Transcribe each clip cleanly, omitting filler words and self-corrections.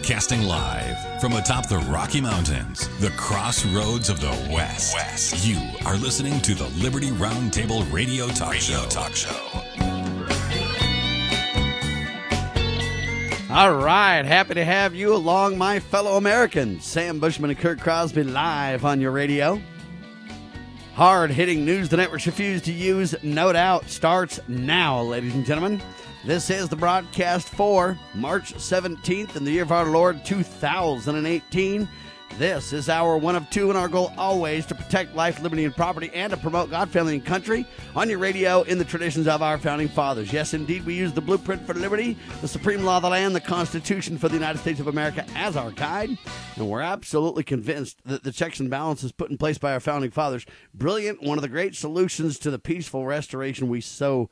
Broadcasting live from atop the Rocky Mountains, the crossroads of the West. You are listening to the Liberty Roundtable Radio Talk Show. All right, happy to have you along, my fellow Americans. Sam Bushman and Kurt Crosby live on your radio. Hard-hitting news the networks refuse to use, no doubt, starts now, ladies and gentlemen. This is the broadcast for March 17th in the year of our Lord 2018. This is our one of two, and our goal always to protect life, liberty, and property, and to promote God, family, and country on your radio in the traditions of our founding fathers. Yes, indeed, we use the blueprint for liberty, the supreme law of the land, the Constitution for the United States of America as our guide, and we're absolutely convinced that the checks and balances put in place by our founding fathers, brilliant, one of the great solutions to the peaceful restoration we so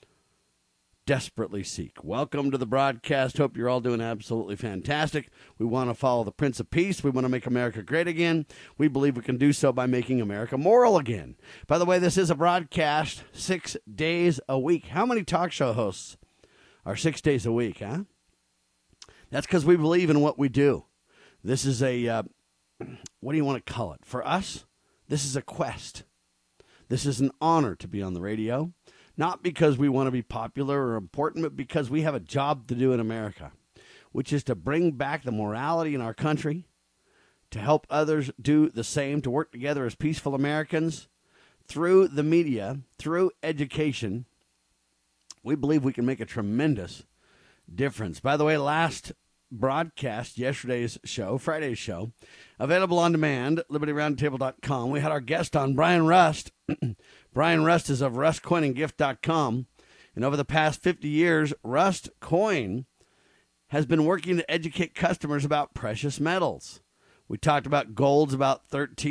desperately seek. Welcome to the broadcast. Hope you're all doing absolutely fantastic. We want to follow the Prince of Peace. We want to make America great again. We believe we can do so by making America moral again. By the way, this is a broadcast 6 days a week. How many talk show hosts are 6 days a week, huh? That's because we believe in what we do. This is a, what do you want to call it? For us, this is a quest. This is an honor to be on the radio. Not because we want to be popular or important, but because we have a job to do in America, which is to bring back the morality in our country, to help others do the same, to work together as peaceful Americans through the media, through education. We believe we can make a tremendous difference. By the way, last broadcast, yesterday's show, Friday's show, available on demand, libertyroundtable.com. We had our guest on, Brian Rust. Brian Rust is of rustcoinandgift.com. And over the past 50 years, Rust Coin has been working to educate customers about precious metals. We talked about gold's about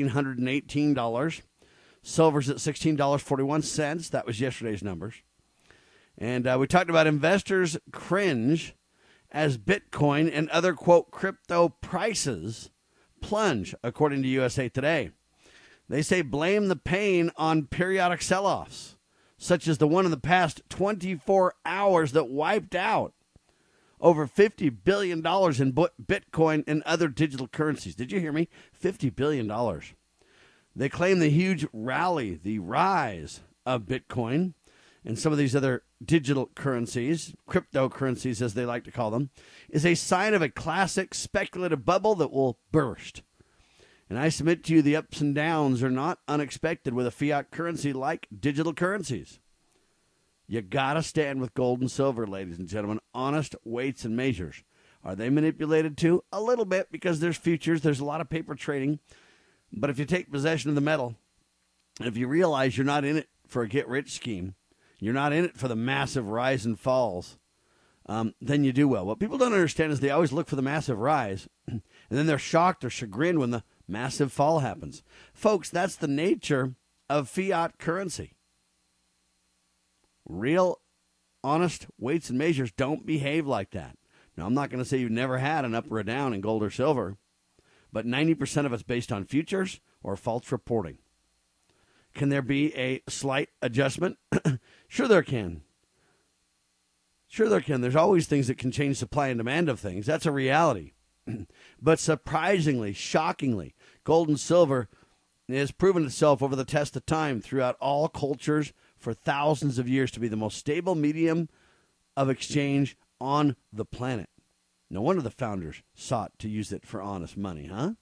$1,318. Silver's at $16.41. That was yesterday's numbers. And we talked about investors cringe as Bitcoin and other, quote, crypto prices plunge, according to USA Today. They say blame the pain on periodic sell-offs, such as the one in the past 24 hours that wiped out over $50 billion in Bitcoin and other digital currencies. Did you hear me? $50 billion. They claim the huge rally, the rise of Bitcoin and some of these other digital currencies, cryptocurrencies as they like to call them, is a sign of a classic speculative bubble that will burst. And I submit to you the ups and downs are not unexpected with a fiat currency like digital currencies. You got to stand with gold and silver, ladies and gentlemen. Honest weights and measures. Are they manipulated too? A little bit, because there's futures. There's a lot of paper trading. But if you take possession of the metal, if you realize you're not in it for a get-rich scheme, you're not in it for the massive rise and falls, then you do well. What people don't understand is they always look for the massive rise, and then they're shocked or chagrined when the massive fall happens. Folks, that's the nature of fiat currency. Real, honest weights and measures don't behave like that. Now, I'm not going to say you've never had an up or a down in gold or silver, but 90% of it's based on futures or false reporting. Can there be a slight adjustment? Sure there can. Sure there can. There's always things that can change supply and demand of things. That's a reality. But surprisingly, shockingly, gold and silver has proven itself over the test of time throughout all cultures for thousands of years to be the most stable medium of exchange on the planet. No wonder the founders sought to use it for honest money, huh?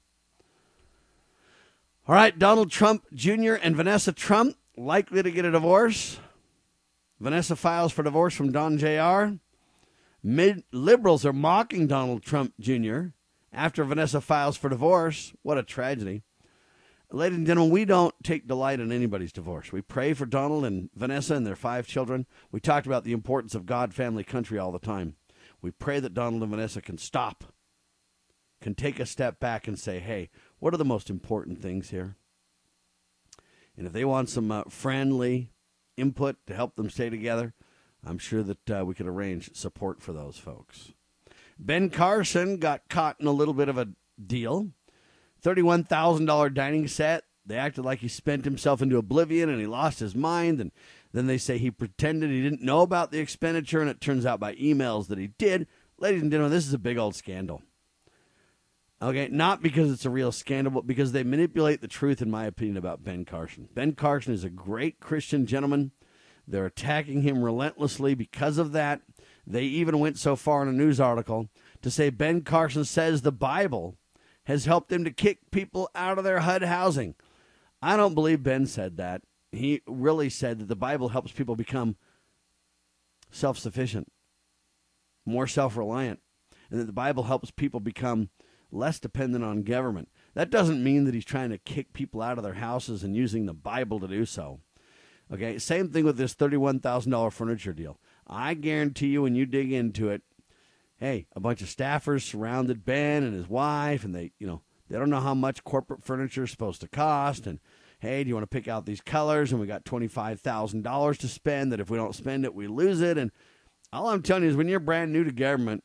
All right, Donald Trump Jr. and Vanessa Trump likely to get a divorce. Vanessa files for divorce from Don Jr. Liberals are mocking Donald Trump Jr. after Vanessa files for divorce. What a tragedy. Ladies and gentlemen, we don't take delight in anybody's divorce. We pray for Donald and Vanessa and their 5 children. We talked about the importance of God, family, country all the time. We pray that Donald and Vanessa can stop, can take a step back and say, hey, what are the most important things here? And if they want some friendly input to help them stay together, I'm sure that we could arrange support for those folks. Ben Carson got caught in a little bit of a deal. $31,000 dining set. They acted like he spent himself into oblivion and he lost his mind. And then they say he pretended he didn't know about the expenditure, and it turns out by emails that he did. Ladies and gentlemen, this is a big old scandal. Okay, not because it's a real scandal, but because they manipulate the truth, in my opinion, about Ben Carson. Ben Carson is a great Christian gentleman. They're attacking him relentlessly because of that. They even went so far in a news article to say Ben Carson says the Bible has helped him to kick people out of their HUD housing. I don't believe Ben said that. He really said that the Bible helps people become self-sufficient, more self-reliant, and that the Bible helps people become less dependent on government. That doesn't mean that he's trying to kick people out of their houses and using the Bible to do so. Okay, same thing with this $31,000 furniture deal. I guarantee you when you dig into it, hey, a bunch of staffers surrounded Ben and his wife, and they don't know how much corporate furniture is supposed to cost, and hey, do you want to pick out these colors? And we got $25,000 to spend, that if we don't spend it, we lose it. And all I'm telling you is when you're brand new to government,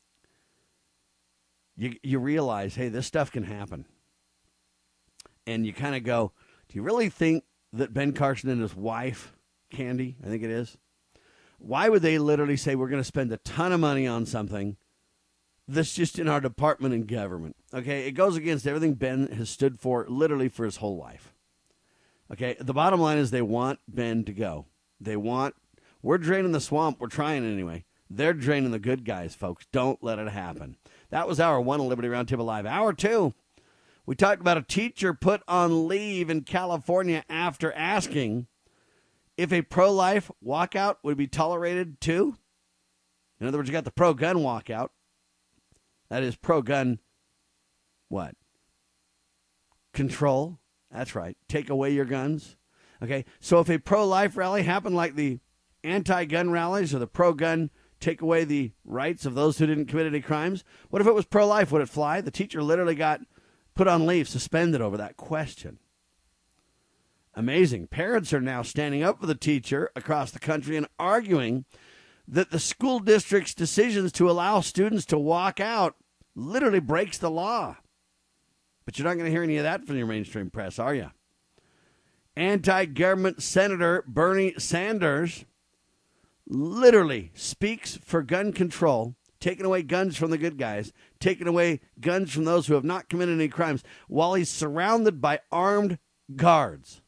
you realize, hey, this stuff can happen. And you kind of go, do you really think that Ben Carson and his wife, Candy, I think it is, why would they literally say we're going to spend a ton of money on something that's just in our department and government? Okay, it goes against everything Ben has stood for literally for his whole life. Okay, the bottom line is they want Ben to go. We're draining the swamp. We're trying anyway. They're draining the good guys, folks. Don't let it happen. That was Hour 1 of Liberty Roundtable Live. Hour 2, we talked about a teacher put on leave in California after asking if a pro-life walkout would be tolerated too. In other words, you got the pro-gun walkout. That is pro-gun, what? Control. That's right. Take away your guns. Okay, so if a pro-life rally happened like the anti-gun rallies or the pro-gun take away the rights of those who didn't commit any crimes, what if it was pro-life? Would it fly? The teacher literally got put on leave, suspended over that question. Amazing. Parents are now standing up for the teacher across the country and arguing that the school district's decisions to allow students to walk out literally breaks the law. But you're not going to hear any of that from your mainstream press, are you? Anti-government Senator Bernie Sanders literally speaks for gun control, taking away guns from the good guys, taking away guns from those who have not committed any crimes, while he's surrounded by armed guards.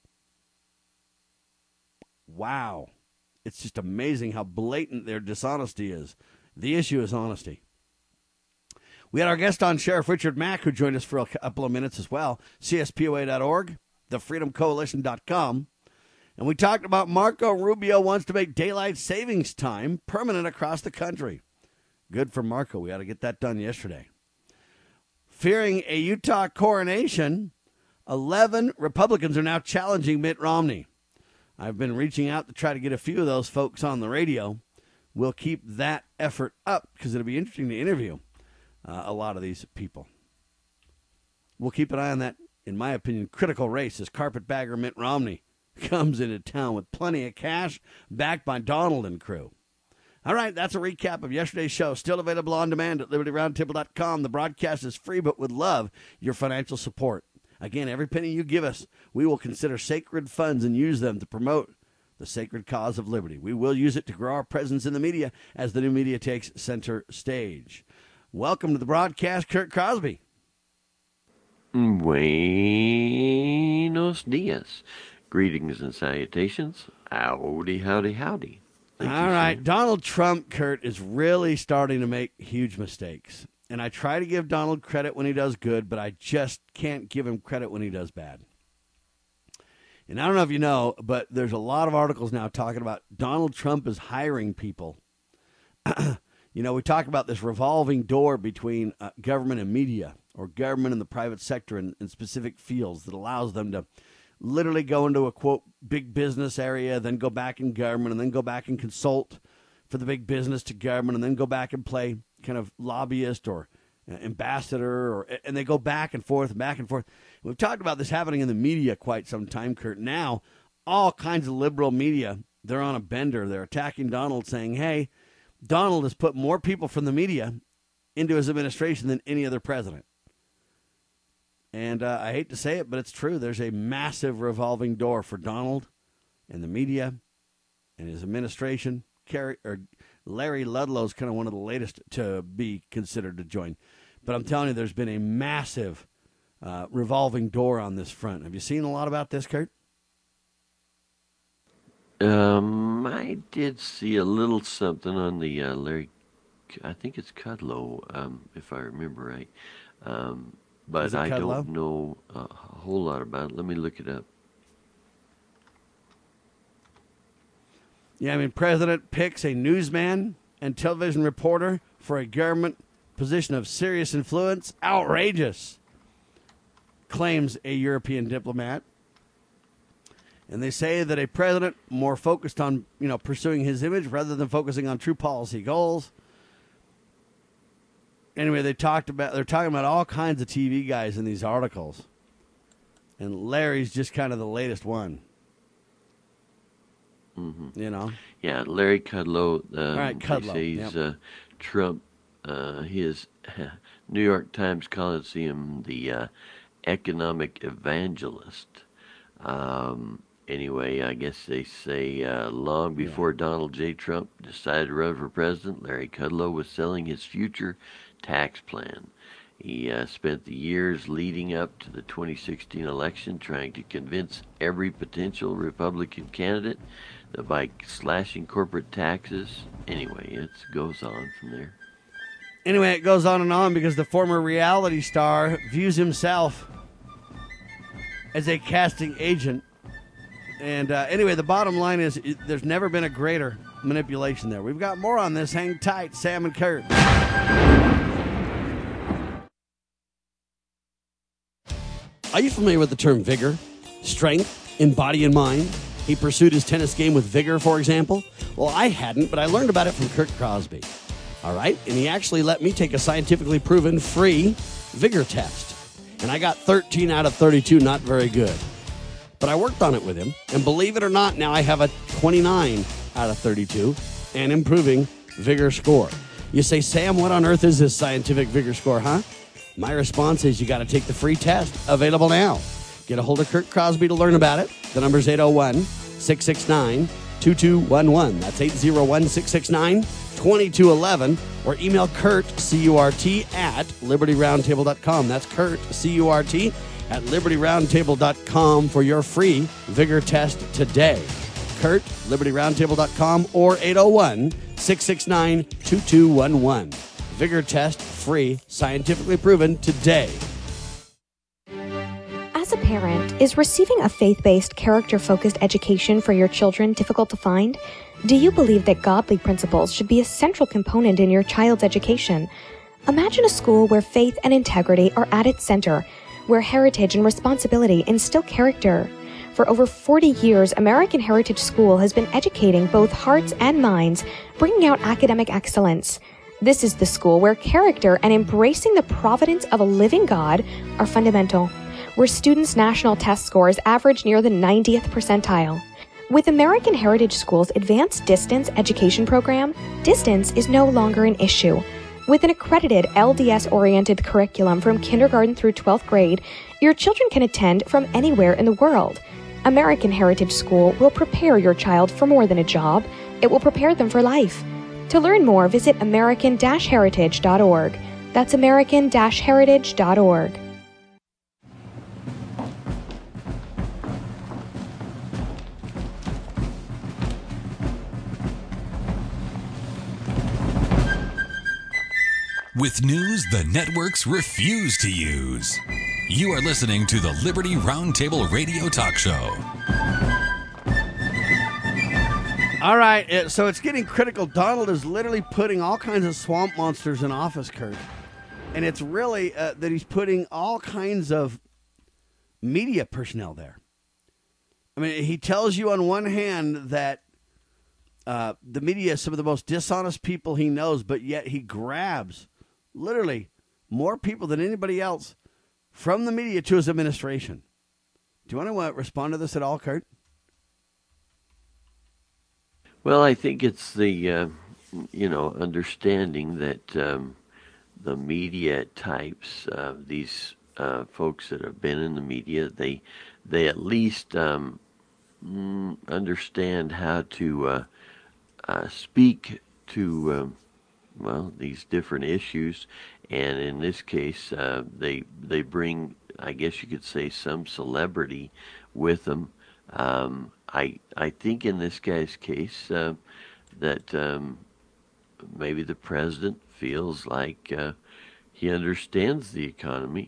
Wow. It's just amazing how blatant their dishonesty is. The issue is honesty. We had our guest on, Sheriff Richard Mack, who joined us for a couple of minutes as well. CSPOA.org, thefreedomcoalition.com. And we talked about Marco Rubio wants to make daylight savings time permanent across the country. Good for Marco. We ought to get that done yesterday. Fearing a Utah coronation, 11 Republicans are now challenging Mitt Romney. I've been reaching out to try to get a few of those folks on the radio. We'll keep that effort up because it'll be interesting to interview a lot of these people. We'll keep an eye on that, in my opinion, critical race as carpetbagger Mitt Romney comes into town with plenty of cash backed by Donald and crew. All right, that's a recap of yesterday's show. Still available on demand at LibertyRoundtable.com. The broadcast is free, but would love your financial support. Again, every penny you give us, we will consider sacred funds and use them to promote the sacred cause of liberty. We will use it to grow our presence in the media as the new media takes center stage. Welcome to the broadcast, Kurt Crosby. Buenos dias. Greetings and salutations. Howdy, howdy, howdy. All right. Donald Trump, Kurt, is really starting to make huge mistakes. And I try to give Donald credit when he does good, but I just can't give him credit when he does bad. And I don't know if you know, but there's a lot of articles now talking about Donald Trump is hiring people. You know, we talk about this revolving door between government and media, or government and the private sector in specific fields that allows them to literally go into a, quote, big business area, then go back in government, and then go back and consult for the big business to government, and then go back and play kind of lobbyist or ambassador, and they go back and forth and back and forth. We've talked about this happening in the media quite some time, Kurt. Now, all kinds of liberal media, they're on a bender. They're attacking Donald, saying, hey, Donald has put more people from the media into his administration than any other president. And I hate to say it, but it's true. There's a massive revolving door for Donald and the media and his administration. Larry Ludlow's kind of one of the latest to be considered to join. But I'm telling you, there's been a massive revolving door on this front. Have you seen a lot about this, Kurt? I did see a little something on the Larry, I think it's Kudlow, if I remember right. But I don't know a whole lot about it. Let me look it up. Yeah, I mean, President picks a newsman and television reporter for a government position of serious influence. Outrageous, claims a European diplomat. And they say that a president more focused on, pursuing his image rather than focusing on true policy goals. Anyway, they're talking about all kinds of TV guys in these articles. And Larry's just kind of the latest one. Mm-hmm. Yeah, Larry Kudlow. All right, Kudlow. They say he's Trump. His New York Times calls him the economic evangelist. Anyway, I guess they say long before Donald J. Trump decided to run for president, Larry Kudlow was selling his future tax plan. He spent the years leading up to the 2016 election trying to convince every potential Republican candidate that by slashing corporate taxes, anyway, it goes on from there. Anyway, it goes on and on because the former reality star views himself as a casting agent. And anyway, the bottom line is there's never been a greater manipulation there. We've got more on this. Hang tight, Sam and Kurt. Are you familiar with the term vigor, strength in body and mind? He pursued his tennis game with vigor, for example. Well, I hadn't, but I learned about it from Kurt Crosby. All right? And he actually let me take a scientifically proven free vigor test. And I got 13 out of 32, not very good. But I worked on it with him, and believe it or not, now I have a 29 out of 32 and improving vigor score. You say, Sam, what on earth is this scientific vigor score, huh? My response is you got to take the free test, available now. Get a hold of Kurt Crosby to learn about it. The number's 801-669-2211. That's 801-669-2211. Or email Kurt, C-U-R-T, at LibertyRoundtable.com. That's Kurt, C-U-R-T, at LibertyRoundtable.com for your free vigor test today. Kurt, LibertyRoundtable.com, or 801-669-2211. Vigor test, free, scientifically proven today. As a parent, is receiving a faith-based, character-focused education for your children difficult to find? Do you believe that godly principles should be a central component in your child's education? Imagine a school where faith and integrity are at its center, where heritage and responsibility instill character. For over 40 years, American Heritage School has been educating both hearts and minds, bringing out academic excellence. This is the school where character and embracing the providence of a living God are fundamental, where students' national test scores average near the 90th percentile. With American Heritage School's Advanced Distance Education program, distance is no longer an issue. With an accredited LDS-oriented curriculum from kindergarten through 12th grade, your children can attend from anywhere in the world. American Heritage School will prepare your child for more than a job. It will prepare them for life. To learn more, visit American-Heritage.org. That's American-Heritage.org. With news the networks refuse to use. You are listening to the Liberty Roundtable Radio Talk Show. All right, so it's getting critical. Donald is literally putting all kinds of swamp monsters in office, Kurt. And it's really that he's putting all kinds of media personnel there. I mean, he tells you on one hand that the media is some of the most dishonest people he knows, but yet he grabs literally more people than anybody else from the media to his administration. Do you want to respond to this at all, Kurt? Well, I think it's the, understanding that the media types, these folks that have been in the media, they at least understand how to speak to these different issues, and in this case, they bring, I guess you could say, some celebrity with them. I think in this guy's case that maybe the president feels like he understands the economy.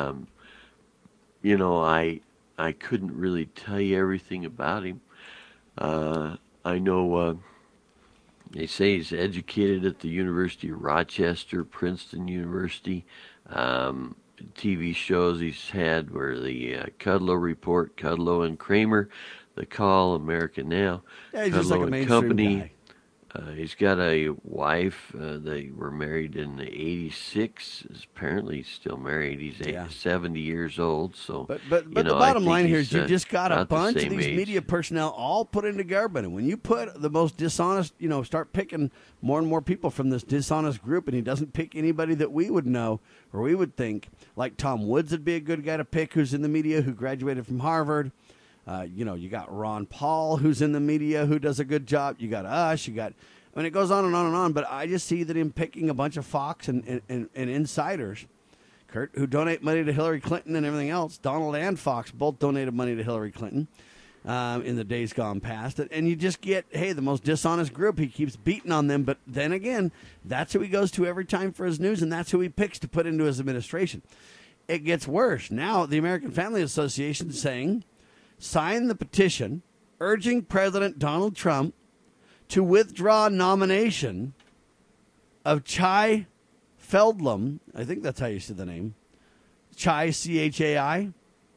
I couldn't really tell you everything about him. I know they say he's educated at the University of Rochester, Princeton University. TV shows he's had were the Kudlow Report, Kudlow and Kramer, The Call, America Now, Yeah, he's Kudlow just like a and mainstream Company. guy. He's got a wife. They were married in '86. Apparently, he's still married. He's 70 years old. So, But the bottom line here is you just got a bunch of these media personnel all put into Garvin. And when you put the most dishonest, start picking more and more people from this dishonest group, and he doesn't pick anybody that we would know or we would think, like Tom Woods would be a good guy to pick, who's in the media, who graduated from Harvard. You got Ron Paul, who's in the media, who does a good job. You got us. It goes on and on and on. But I just see that him picking a bunch of Fox and insiders, Kurt, who donate money to Hillary Clinton and everything else. Donald and Fox both donated money to Hillary Clinton in the days gone past. And you just get, the most dishonest group. He keeps beating on them. But then again, that's who he goes to every time for his news, and that's who he picks to put into his administration. It gets worse. Now, the American Family Association is saying, sign the petition urging President Donald Trump to withdraw nomination of Chai Feldblum. I think that's how you say the name. Chai, C-H-A-I.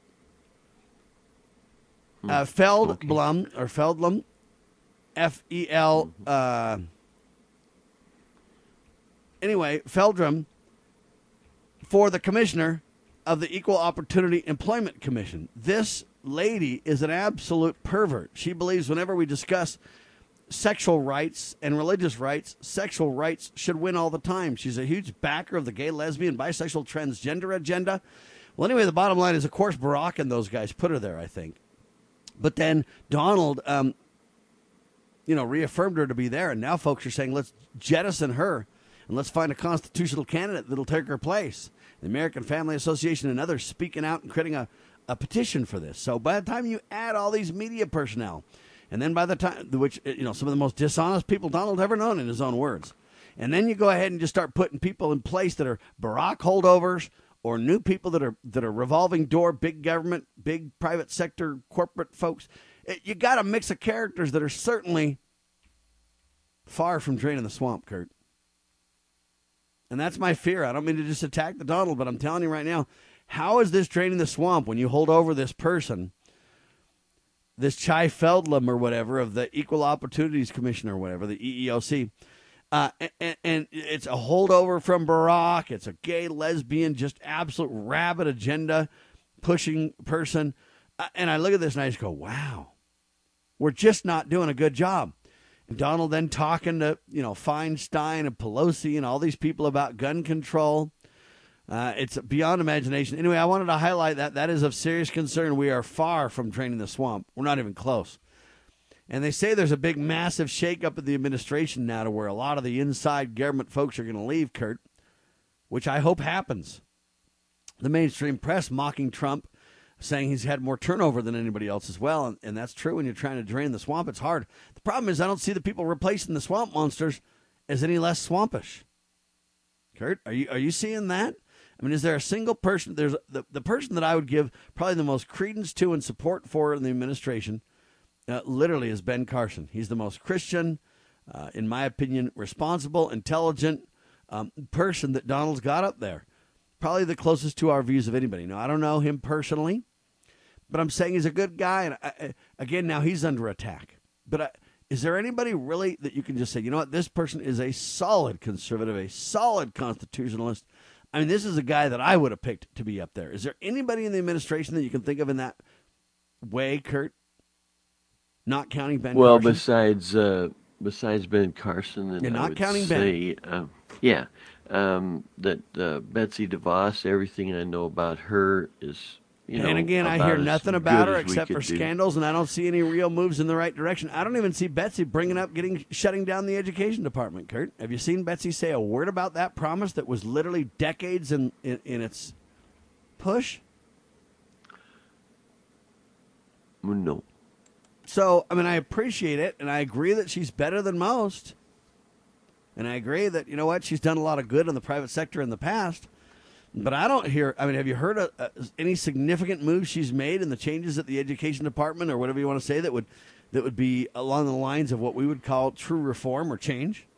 Feldblum, or Feldblum, F-E-L. Anyway, Feldblum, for the commissioner of the Equal Opportunity Employment Commission. This lady is an absolute pervert. She believes whenever we discuss sexual rights and religious rights, sexual rights should win all the time. She's a huge backer of the gay, lesbian, bisexual, transgender agenda. Well, anyway, the bottom line is, of course, Barack and those guys put her there, I think. But then Donald, reaffirmed her to be there. And now folks are saying, let's jettison her and let's find a constitutional candidate that'll take her place. The American Family Association and others speaking out and creating a petition for this. So by the time you add all these media personnel, and then by the time, which, some of the most dishonest people Donald ever known in his own words, and then you go ahead and just start putting people in place that are Barack holdovers or new people that are revolving door, big government, big private sector, corporate folks. You got a mix of characters that are certainly far from draining the swamp, Kurt. And that's my fear. I don't mean to just attack the Donald, but I'm telling you right now, how is this draining the swamp when you hold over this person, this Chai Feldblum or whatever of the Equal Opportunities Commission or whatever, the EEOC, and it's a holdover from Barack. It's a gay, lesbian, just absolute rabid agenda pushing person. And I look at this and I just go, wow, we're just not doing a good job. And Donald then talking to, Feinstein and Pelosi and all these people about gun control. It's beyond imagination. Anyway, I wanted to highlight that. That is of serious concern. We are far from draining the swamp. We're not even close. And they say there's a big, massive shakeup in the administration now to where a lot of the inside government folks are going to leave, Kurt, which I hope happens. The mainstream press mocking Trump, saying he's had more turnover than anybody else as well. And that's true when you're trying to drain the swamp. It's hard. The problem is I don't see the people replacing the swamp monsters as any less swampish. Kurt, are you seeing that? I mean, is there a single person? There's the person that I would give probably the most credence to and support for in the administration, literally, is Ben Carson. He's the most Christian, in my opinion, responsible, intelligent person that Donald's got up there. Probably the closest to our views of anybody. Now, I don't know him personally, but I'm saying he's a good guy. And again, now he's under attack. But is there anybody really that you can just say, you know what, this person is a solid conservative, a solid constitutionalist? I mean, this is a guy that I would have picked to be up there. Is there anybody in the administration that you can think of in that way, Kurt? Not counting Ben Well, Carson? besides Ben Carson, and You're not I would counting say, that Betsy DeVos, everything I know about her is And again, I hear nothing about her except for scandals, and I don't see any real moves in the right direction. I don't even see Betsy bringing up shutting down the education department, Kurt. Have you seen Betsy say a word about that promise that was literally decades in its push? No. So, I mean, I appreciate it, and I agree that she's better than most. And I agree that, you know what, she's done a lot of good in the private sector in the past. But I don't hear, I mean, have you heard any significant moves she's made in the changes at the education department or whatever you want to say that would be along the lines of what we would call true reform or change?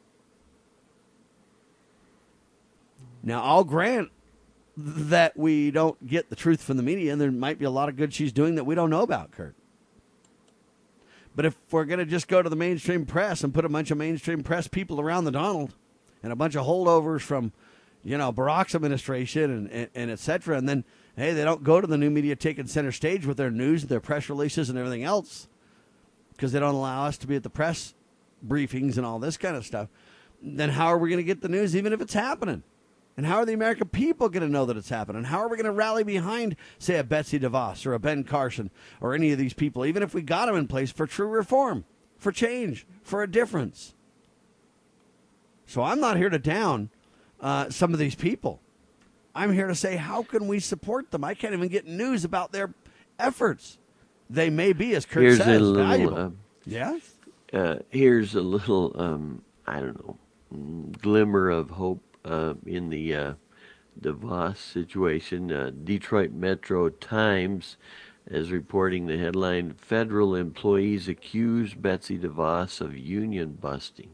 Now, I'll grant that we don't get the truth from the media, and there might be a lot of good she's doing that we don't know about, Kurt. But if we're going to just go to the mainstream press and put a bunch of mainstream press people around the Donald and a bunch of holdovers from, you know, Barack's administration and et cetera, and then, hey, they don't go to the new media taking center stage with their news, their press releases and everything else because they don't allow us to be at the press briefings and all this kind of stuff, then how are we going to get the news even if it's happening? And how are the American people going to know that it's happening? How are we going to rally behind, say, a Betsy DeVos or a Ben Carson or any of these people, even if we got them in place for true reform, for change, for a difference? So I'm not here to down some of these people. I'm here to say, how can we support them? I can't even get news about their efforts. They may be, as Kurt says, valuable. Here's a little, I don't know, glimmer of hope in the DeVos situation. Detroit Metro Times is reporting the headline, Federal employees accuse Betsy DeVos of union busting.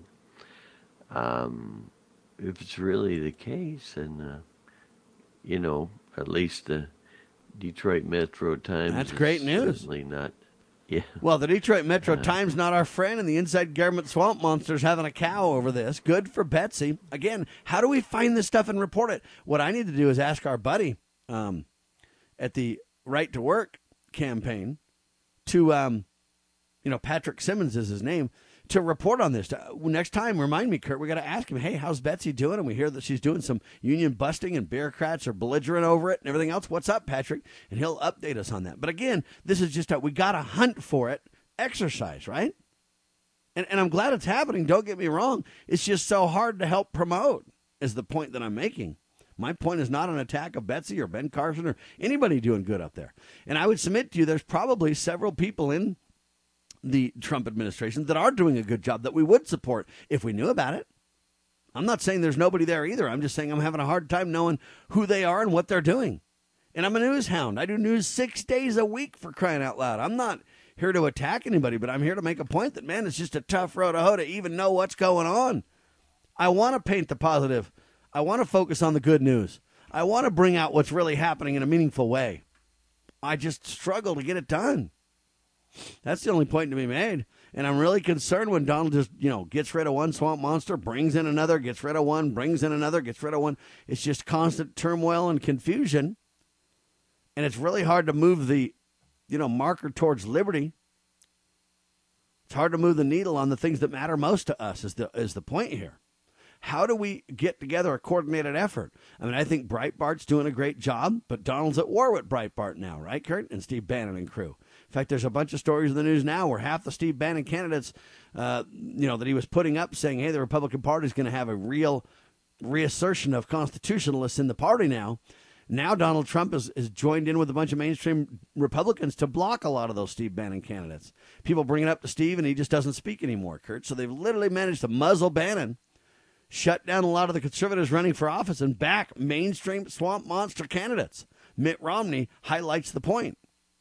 If it's really the case, then, you know, at least the Detroit Metro Times that's great news. Certainly not. Yeah. Well, the Detroit Metro Times not our friend, and the inside government swamp monster's having a cow over this. Good for Betsy. Again, how do we find this stuff and report it? What I need to do is ask our buddy at the Right to Work campaign to, Patrick Simmons is his name, to report on this. Next time, remind me, Kurt, we got to ask him, hey, how's Betsy doing? And we hear that she's doing some union busting and bureaucrats are belligerent over it and everything else. What's up, Patrick? And he'll update us on that. But again, this is just we got to hunt for it, exercise, right? And I'm glad it's happening. Don't get me wrong. It's just so hard to help promote is the point that I'm making. My point is not an attack of Betsy or Ben Carson or anybody doing good up there. And I would submit to you there's probably several people in the Trump administration that are doing a good job that we would support if we knew about it. I'm not saying there's nobody there either. I'm just saying I'm having a hard time knowing who they are and what they're doing. And I'm a news hound. I do news 6 days a week, for crying out loud. I'm not here to attack anybody, but I'm here to make a point that, man, it's just a tough road to hoe to even know what's going on. I want to paint the positive. I want to focus on the good news. I want to bring out what's really happening in a meaningful way. I just struggle to get it done. That's the only point to be made. And I'm really concerned when Donald just, gets rid of one swamp monster, brings in another, gets rid of one, brings in another, gets rid of one. It's just constant turmoil and confusion. And it's really hard to move the, marker towards liberty. It's hard to move the needle on the things that matter most to us is the point here. How do we get together a coordinated effort? I mean, I think Breitbart's doing a great job, but Donald's at war with Breitbart now, right, Kurt? And Steve Bannon and crew. In fact, there's a bunch of stories in the news now where half the Steve Bannon candidates, that he was putting up saying, hey, the Republican Party is going to have a real reassertion of constitutionalists in the party now. Now Donald Trump is joined in with a bunch of mainstream Republicans to block a lot of those Steve Bannon candidates. People bring it up to Steve, and he just doesn't speak anymore, Kurt. So they've literally managed to muzzle Bannon, shut down a lot of the conservatives running for office, and back mainstream swamp monster candidates. Mitt Romney highlights the point.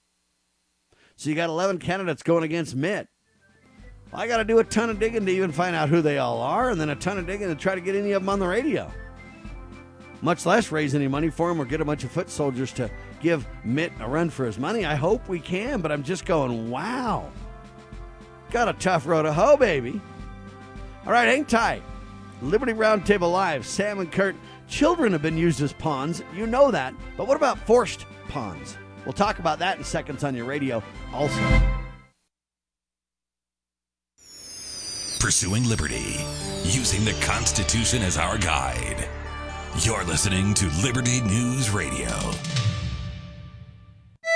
So you got 11 candidates going against Mitt. Well, I got to do a ton of digging to even find out who they all are, and then a ton of digging to try to get any of them on the radio. Much less raise any money for him or get a bunch of foot soldiers to give Mitt a run for his money. I hope we can, but I'm just going, wow. Got a tough road to hoe, baby. All right, hang tight. Liberty Roundtable Live, Sam and Kurt. Children have been used as pawns. You know that. But what about forced pawns? We'll talk about that in seconds on your radio also. Pursuing liberty, using the Constitution as our guide. You're listening to Liberty News Radio.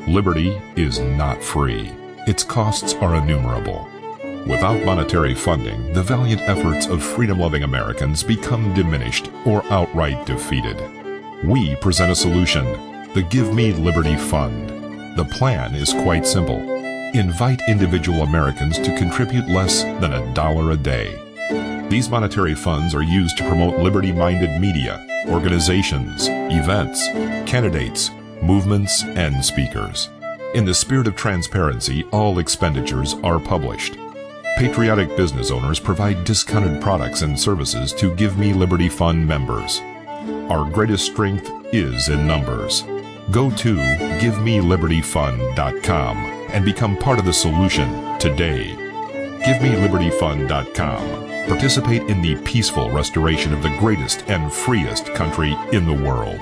Liberty is not free. Its costs are innumerable. Without monetary funding, the valiant efforts of freedom-loving Americans become diminished or outright defeated. We present a solution, the Give Me Liberty Fund. The plan is quite simple. Invite individual Americans to contribute less than $1 a day. These monetary funds are used to promote liberty-minded media, organizations, events, candidates, movements, and speakers. In the spirit of transparency, all expenditures are published. Patriotic business owners provide discounted products and services to Give Me Liberty Fund members. Our greatest strength is in numbers. Go to GiveMeLibertyFund.com and become part of the solution today. GiveMeLibertyFund.com. Participate in the peaceful restoration of the greatest and freest country in the world.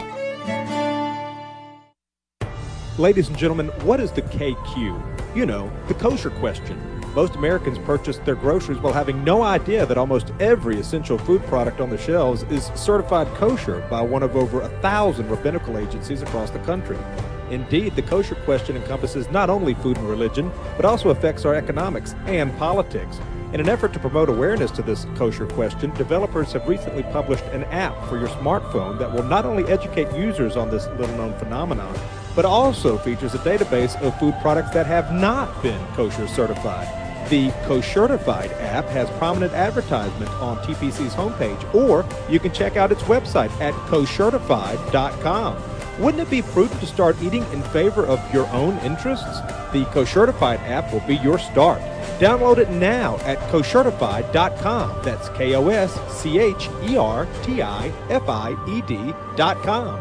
Ladies and gentlemen, what is the KQ? You know, the kosher question. Most Americans purchase their groceries while having no idea that almost every essential food product on the shelves is certified kosher by one of over 1,000 rabbinical agencies across the country. Indeed, the kosher question encompasses not only food and religion, but also affects our economics and politics. In an effort to promote awareness to this kosher question, developers have recently published an app for your smartphone that will not only educate users on this little-known phenomenon, but also features a database of food products that have not been kosher certified. The Koshertified app has prominent advertisement on TPC's homepage, or you can check out its website at koshertified.com. Wouldn't it be prudent to start eating in favor of your own interests? The Koshertified app will be your start. Download it now at koshertified.com. That's KOSCHERTIFIED.com.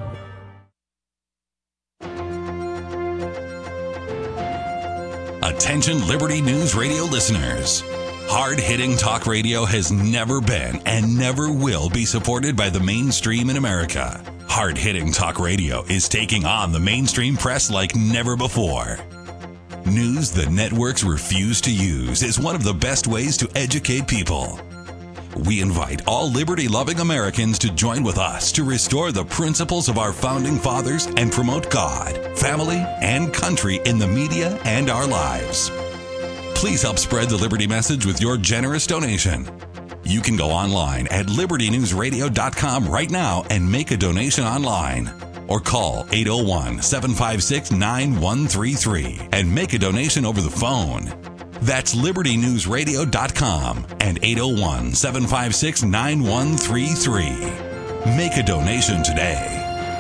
Attention Liberty News Radio listeners. Hard-hitting talk radio has never been and never will be supported by the mainstream in America. Hard-hitting talk radio is taking on the mainstream press like never before. News the networks refuse to use is one of the best ways to educate people. We invite all liberty-loving Americans to join with us to restore the principles of our founding fathers and promote God, family, and country in the media and our lives. Please help spread the Liberty message with your generous donation. You can go online at libertynewsradio.com right now and make a donation online. Or call 801-756-9133 and make a donation over the phone. That's libertynewsradio.com and 801-756-9133. Make a donation today.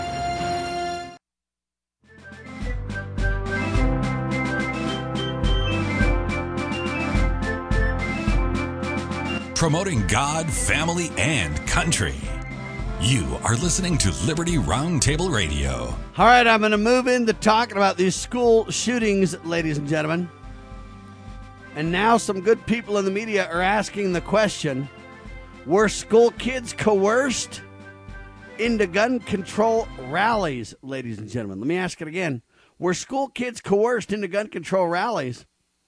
Promoting God, family, and country. You are listening to Liberty Roundtable Radio. All right, I'm going to move into talking about these school shootings, ladies and gentlemen. And now some good people in the media are asking the question, were school kids coerced into gun control rallies, ladies and gentlemen? Let me ask it again. Were school kids coerced into gun control rallies?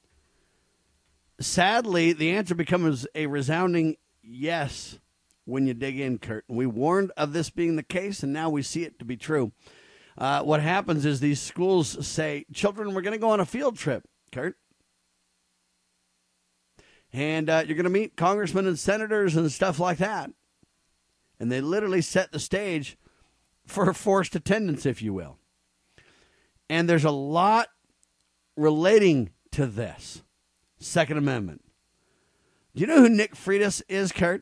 Sadly, the answer becomes a resounding yes when you dig in, Kurt. We warned of this being the case, and now we see it to be true. What happens is these schools say, children, we're going to go on a field trip, Kurt. And you're going to meet congressmen and senators and stuff like that. And they literally set the stage for forced attendance, if you will. And there's a lot relating to this. Second Amendment. Do you know who Nick Freitas is, Kurt?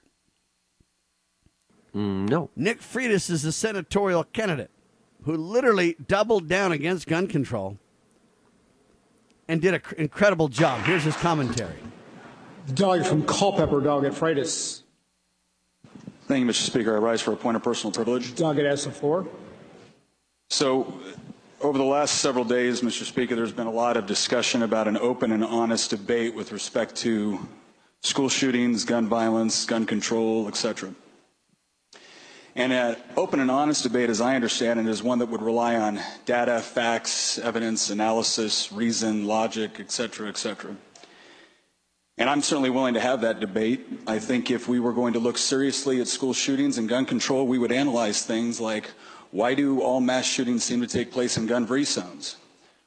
No. Nick Freitas is a senatorial candidate who literally doubled down against gun control and did an incredible job. Here's his commentary. The delegate from Culpeper, Delegate Freitas. Thank you, Mr. Speaker. I rise for a point of personal privilege. Delegate has the floor. So, over the last several days, Mr. Speaker, there's been a lot of discussion about an open and honest debate with respect to school shootings, gun violence, gun control, etc. And an open and honest debate, as I understand it, is one that would rely on data, facts, evidence, analysis, reason, logic, etc., etc. And I'm certainly willing to have that debate. I think if we were going to look seriously at school shootings and gun control, we would analyze things like, why do all mass shootings seem to take place in gun-free zones?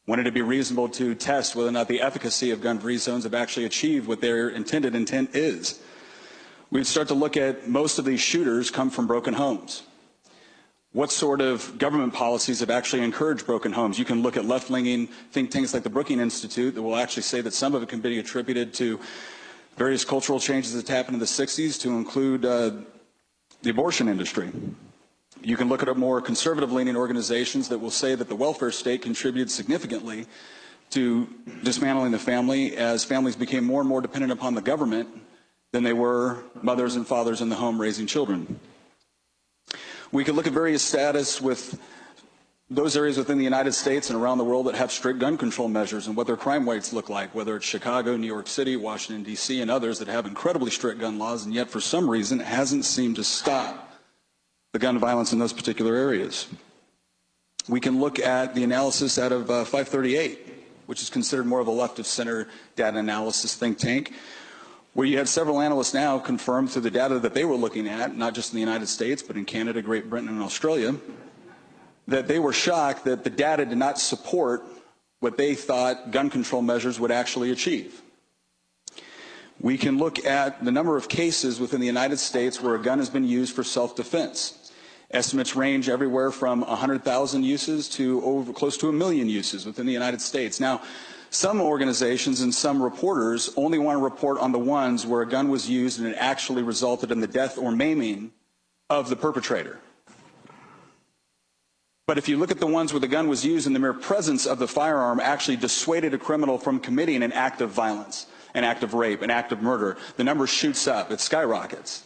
When it'd be reasonable to test whether or not the efficacy of gun-free zones have actually achieved what their intended intent is. We'd start to look at most of these shooters come from broken homes. What sort of government policies have actually encouraged broken homes? You can look at left-leaning think tanks like the Brookings Institute that will actually say that some of it can be attributed to various cultural changes that happened in the 60s, to include the abortion industry. You can look at more conservative-leaning organizations that will say that the welfare state contributed significantly to dismantling the family as families became more and more dependent upon the government than they were mothers and fathers in the home raising children. We could look at various status with those areas within the United States and around the world that have strict gun control measures and what their crime rates look like, whether it's Chicago, New York City, Washington, D.C., and others that have incredibly strict gun laws, and yet for some reason it hasn't seemed to stop the gun violence in those particular areas. We can look at the analysis out of 538, which is considered more of a left-of-center data analysis think tank, where you have several analysts now confirm through the data that they were looking at, not just in the United States, but in Canada, Great Britain, and Australia, that they were shocked that the data did not support what they thought gun control measures would actually achieve. We can look at the number of cases within the United States where a gun has been used for self-defense. Estimates range everywhere from 100,000 uses to close to 1 million uses within the United States. Now, some organizations and some reporters only want to report on the ones where a gun was used and it actually resulted in the death or maiming of the perpetrator. But if you look at the ones where the gun was used and the mere presence of the firearm actually dissuaded a criminal from committing an act of violence, an act of rape, an act of murder, the number shoots up, it skyrockets.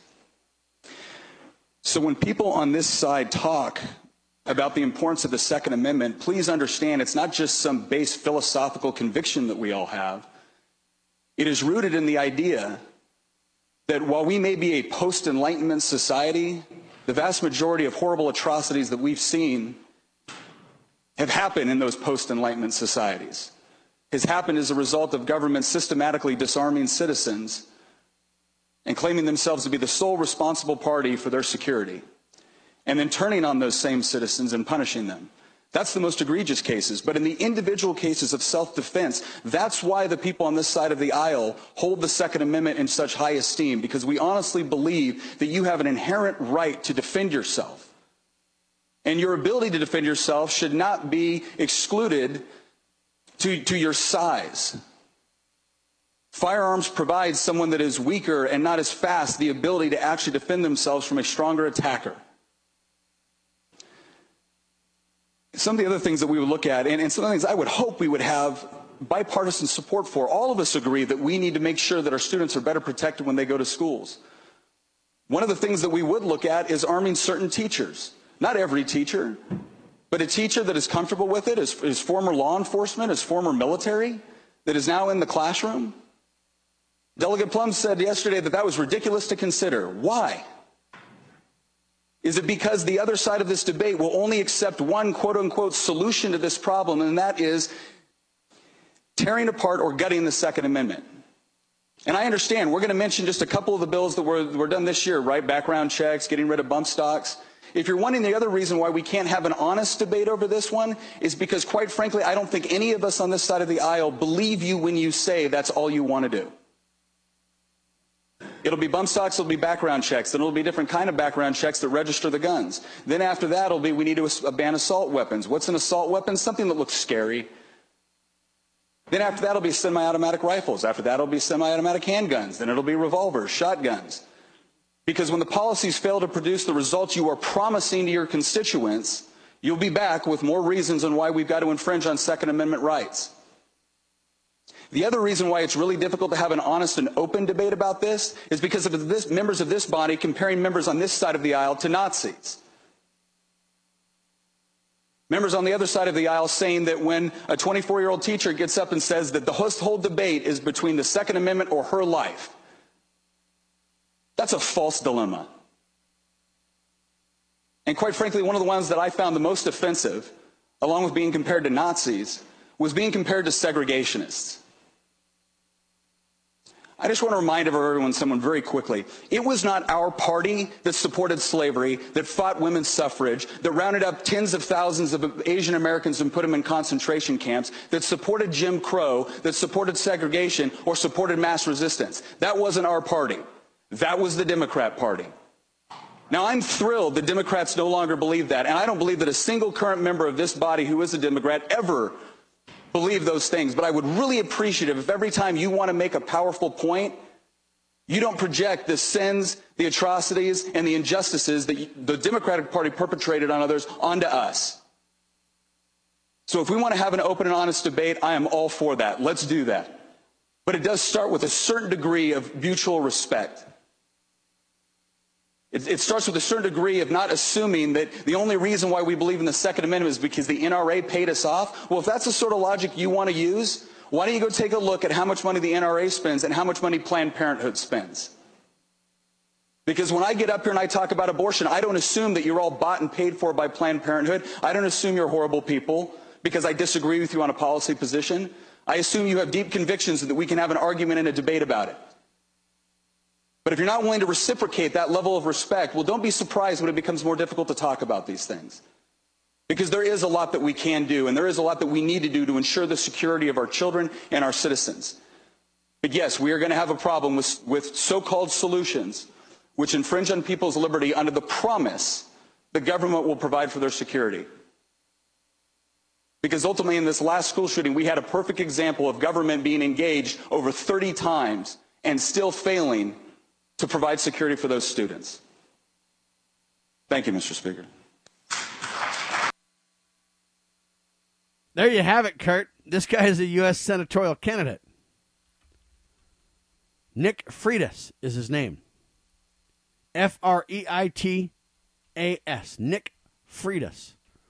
So when people on this side talk about the importance of the Second Amendment, please understand it's not just some base philosophical conviction that we all have. It is rooted in the idea that while we may be a post-Enlightenment society, the vast majority of horrible atrocities that we've seen have happened in those post-Enlightenment societies. Has happened as a result of government systematically disarming citizens and claiming themselves to be the sole responsible party for their security, and then turning on those same citizens and punishing them. That's the most egregious cases. But in the individual cases of self-defense, that's why the people on this side of the aisle hold the Second Amendment in such high esteem, because we honestly believe that you have an inherent right to defend yourself. And your ability to defend yourself should not be excluded to your size. Firearms provide someone that is weaker and not as fast the ability to actually defend themselves from a stronger attacker. Some of the other things that we would look at, and some of the things I would hope we would have bipartisan support for, all of us agree that we need to make sure that our students are better protected when they go to schools. One of the things that we would look at is arming certain teachers. Not every teacher, but a teacher that is comfortable with it, is former law enforcement, is former military, that is now in the classroom. Delegate Plum said yesterday that that was ridiculous to consider. Why? Is it because the other side of this debate will only accept one quote-unquote solution to this problem, and that is tearing apart or gutting the Second Amendment? And I understand, we're going to mention just a couple of the bills that were done this year, right? Background checks, getting rid of bump stocks. If you're wondering the other reason why we can't have an honest debate over this one, is because, quite frankly, I don't think any of us on this side of the aisle believe you when you say that's all you want to do. It'll be bump stocks, it'll be background checks, then it'll be different kind of background checks that register the guns. Then after that, it'll be we need to ban assault weapons. What's an assault weapon? Something that looks scary. Then after that, it'll be semi-automatic rifles. After that, it'll be semi-automatic handguns. Then it'll be revolvers, shotguns. Because when the policies fail to produce the results you are promising to your constituents, you'll be back with more reasons on why we've got to infringe on Second Amendment rights. The other reason why it's really difficult to have an honest and open debate about this is because of this, members of this body comparing members on this side of the aisle to Nazis. Members on the other side of the aisle saying that when a 24-year-old teacher gets up and says that the whole debate is between the Second Amendment or her life, that's a false dilemma. And quite frankly, one of the ones that I found the most offensive, along with being compared to Nazis, was being compared to segregationists. I just want to remind someone very quickly. It was not our party that supported slavery, that fought women's suffrage, that rounded up tens of thousands of Asian Americans and put them in concentration camps, that supported Jim Crow, that supported segregation, or supported mass resistance. That wasn't our party. That was the Democrat Party. Now, I'm thrilled that Democrats no longer believe that, and I don't believe that a single current member of this body who is a Democrat ever believe those things, but I would really appreciate it if every time you want to make a powerful point, you don't project the sins, the atrocities, and the injustices that the Democratic Party perpetrated on others onto us. So if we want to have an open and honest debate, I am all for that. Let's do that. But it does start with a certain degree of mutual respect. It starts with a certain degree of not assuming that the only reason why we believe in the Second Amendment is because the NRA paid us off. Well, if that's the sort of logic you want to use, why don't you go take a look at how much money the NRA spends and how much money Planned Parenthood spends? Because when I get up here and I talk about abortion, I don't assume that you're all bought and paid for by Planned Parenthood. I don't assume you're horrible people because I disagree with you on a policy position. I assume you have deep convictions and that we can have an argument and a debate about it. But if you're not willing to reciprocate that level of respect, well, don't be surprised when it becomes more difficult to talk about these things. Because there is a lot that we can do, and there is a lot that we need to do to ensure the security of our children and our citizens. But yes, we are going to have a problem with so-called solutions which infringe on people's liberty under the promise the government will provide for their security. Because ultimately in this last school shooting, we had a perfect example of government being engaged over 30 times and still failing to provide security for those students. Thank you, Mr. Speaker. There you have it, Kurt. This guy is a U.S. senatorial candidate. Nick Freitas is his name. F-R-E-I-T-A-S. Nick Freitas.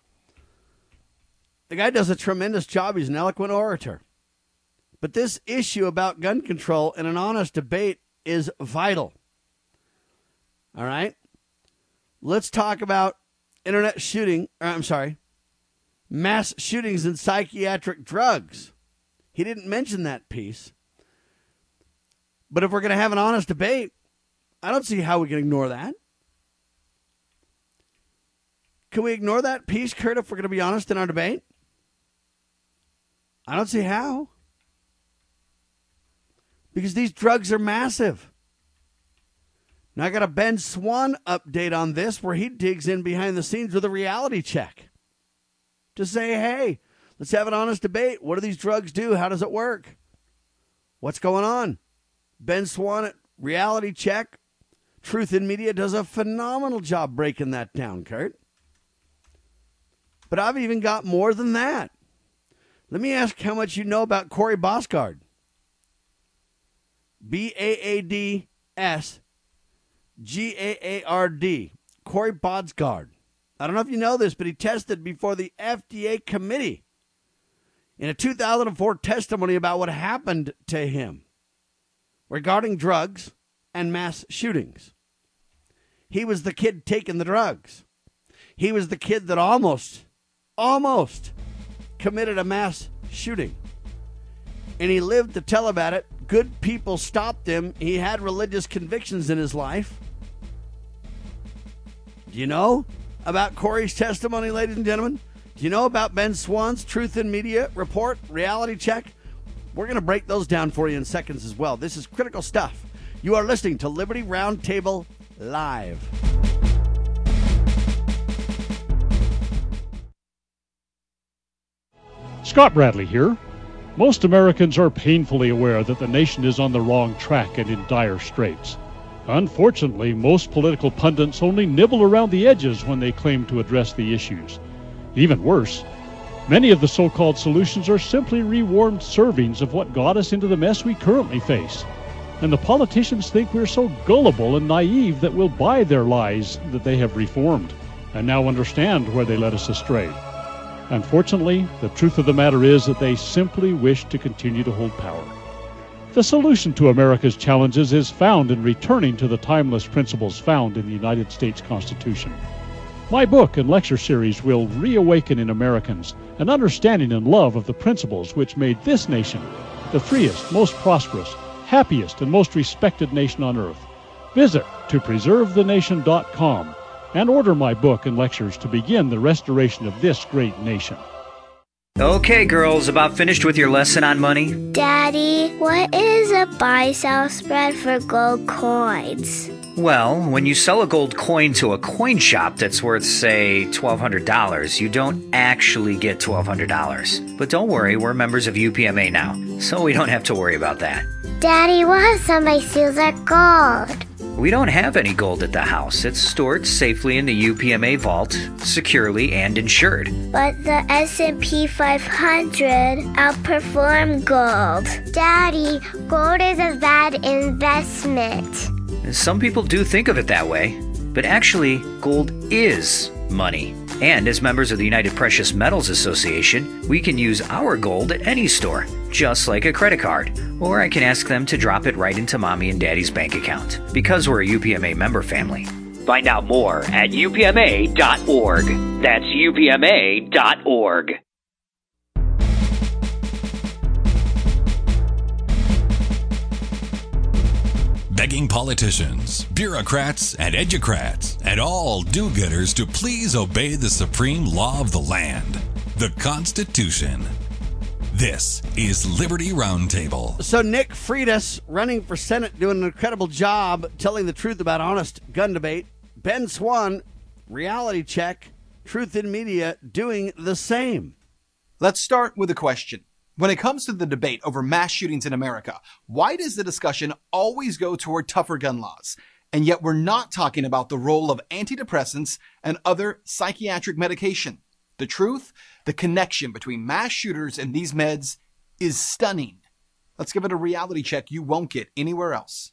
The guy does a tremendous job. He's an eloquent orator. But this issue about gun control and an honest debate is vital. All right? Let's talk about mass shootings and psychiatric drugs. He didn't mention that piece. But if we're going to have an honest debate, I don't see how we can ignore that. Can we ignore that piece, Kurt, if we're going to be honest in our debate? I don't see how. Because these drugs are massive. Now I got a Ben Swann update on this where he digs in behind the scenes with a reality check. To say, hey, let's have an honest debate. What do these drugs do? How does it work? What's going on? Ben Swann at Reality Check, Truth in Media, does a phenomenal job breaking that down, Kurt. But I've even got more than that. Let me ask how much you know about Corey Bosgard. B-A-A-D-S-G-A-A-R-D. Corey Bosgard. I don't know if you know this, but he tested before the FDA committee in a 2004 testimony about what happened to him regarding drugs and mass shootings. He was the kid taking the drugs. He was the kid that almost committed a mass shooting. And he lived to tell about it. Good people stopped him. He had religious convictions in his life. Do you know about Corey's testimony, ladies and gentlemen? Do you know about Ben Swann's Truth in Media report, Reality Check? We're going to break those down for you in seconds as well. This is critical stuff. You are listening to Liberty Roundtable Live. Scott Bradley here. Most Americans are painfully aware that the nation is on the wrong track and in dire straits. Unfortunately, most political pundits only nibble around the edges when they claim to address the issues. Even worse, many of the so-called solutions are simply rewarmed servings of what got us into the mess we currently face. And the politicians think we're so gullible and naive that we'll buy their lies that they have reformed and now understand where they led us astray. Unfortunately, the truth of the matter is that they simply wish to continue to hold power. The solution to America's challenges is found in returning to the timeless principles found in the United States Constitution. My book and lecture series will reawaken in Americans an understanding and love of the principles which made this nation the freest, most prosperous, happiest and most respected nation on earth. Visit topreservethenation.com and order my book and lectures to begin the restoration of this great nation. Okay, girls, about finished with your lesson on money? Daddy, what is a buy-sell spread for gold coins? Well, when you sell a gold coin to a coin shop that's worth, say, $1,200, you don't actually get $1,200. But don't worry, we're members of UPMA now, so we don't have to worry about that. Daddy, what if somebody steals our gold? We don't have any gold at the house. It's stored safely in the UPMA vault, securely and insured. But the S&P 500 outperformed gold. Daddy, gold is a bad investment. Some people do think of it that way, but actually, gold is money. And as members of the United Precious Metals Association, we can use our gold at any store, just like a credit card. Or I can ask them to drop it right into Mommy and Daddy's bank account, because we're a UPMA member family. Find out more at upma.org. That's upma.org. Begging politicians, bureaucrats, and educrats, and all do-gooders to please obey the supreme law of the land, the Constitution. This is Liberty Roundtable. So Nick Freitas, running for Senate, doing an incredible job telling the truth about honest gun debate. Ben Swann, Reality Check, Truth in Media, doing the same. Let's start with a question. When it comes to the debate over mass shootings in America, why does the discussion always go toward tougher gun laws? And yet we're not talking about the role of antidepressants and other psychiatric medication. The truth? The connection between mass shooters and these meds is stunning. Let's give it a reality check you won't get anywhere else.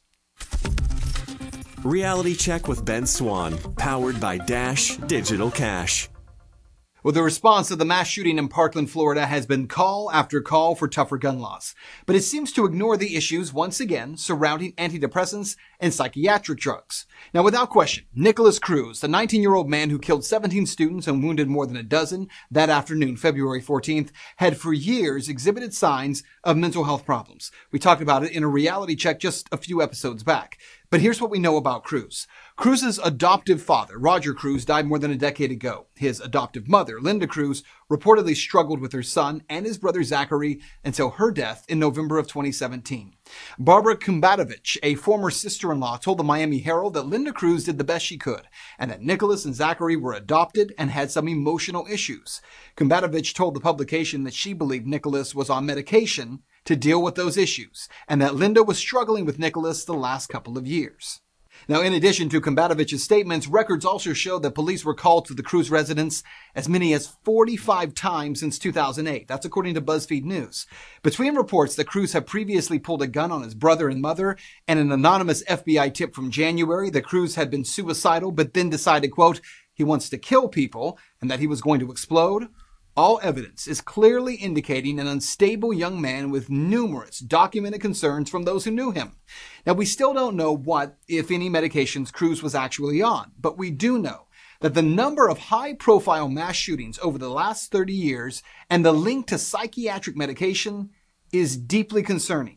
Reality Check with Ben Swann, powered by Dash Digital Cash. Well, the response to the mass shooting in Parkland, Florida has been call after call for tougher gun laws. But it seems to ignore the issues, once again, surrounding antidepressants and psychiatric drugs. Now, without question, Nikolas Cruz, the 19-year-old man who killed 17 students and wounded more than a dozen that afternoon, February 14th, had for years exhibited signs of mental health problems. We talked about it in a reality check just a few episodes back. But here's what we know about Cruz. Cruz's adoptive father, Roger Cruz, died more than a decade ago. His adoptive mother, Linda Cruz, reportedly struggled with her son and his brother Zachary until her death in November of 2017. Barbara Kumbatovich, a former sister-in-law, told the Miami Herald that Linda Cruz did the best she could and that Nicholas and Zachary were adopted and had some emotional issues. Kumbatovich told the publication that she believed Nicholas was on medication to deal with those issues and that Linda was struggling with Nicholas the last couple of years. Now, in addition to Kumbatovich's statements, records also show that police were called to the Cruz residence as many as 45 times since 2008. That's according to BuzzFeed News. Between reports that Cruz had previously pulled a gun on his brother and mother and an anonymous FBI tip from January that Cruz had been suicidal but then decided, quote, he wants to kill people and that he was going to explode, all evidence is clearly indicating an unstable young man with numerous documented concerns from those who knew him. Now, we still don't know what, if any, medications Cruz was actually on, but we do know that the number of high-profile mass shootings over the last 30 years and the link to psychiatric medication is deeply concerning.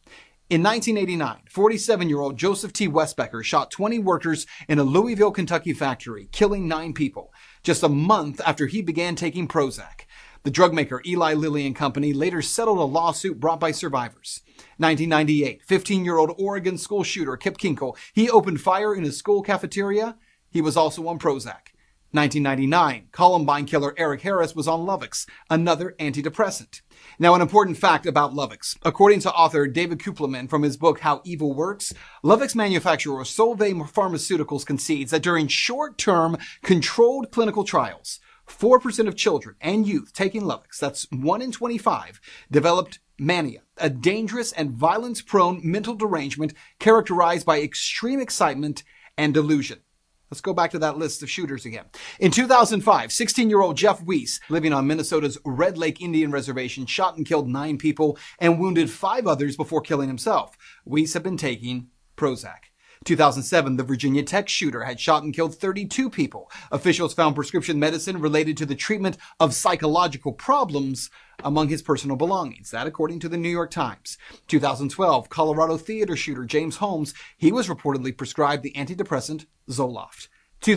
In 1989, 47-year-old Joseph T. Westbecker shot 20 workers in a Louisville, Kentucky factory, killing 9 people, just a month after he began taking Prozac. The drug maker Eli Lilly and Company later settled a lawsuit brought by survivors. 1998, 15-year-old Oregon school shooter Kip Kinkle, he opened fire in a school cafeteria. He was also on Prozac. 1999, Columbine killer Eric Harris was on Luvox, another antidepressant. Now, an important fact about Luvox. According to author David Kupleman from his book How Evil Works, Luvox manufacturer Solvay Pharmaceuticals concedes that during short-term controlled clinical trials, 4% of children and youth taking Luvox, that's 1 in 25, developed mania, a dangerous and violence-prone mental derangement characterized by extreme excitement and delusion. Let's go back to that list of shooters again. In 2005, 16-year-old Jeff Weiss, living on Minnesota's Red Lake Indian Reservation, shot and killed 9 people and wounded 5 others before killing himself. Weiss had been taking Prozac. 2007, the Virginia Tech shooter had shot and killed 32 people. Officials found prescription medicine related to the treatment of psychological problems among his personal belongings. That according to the New York Times. 2012, Colorado theater shooter James Holmes, he was reportedly prescribed the antidepressant Zoloft.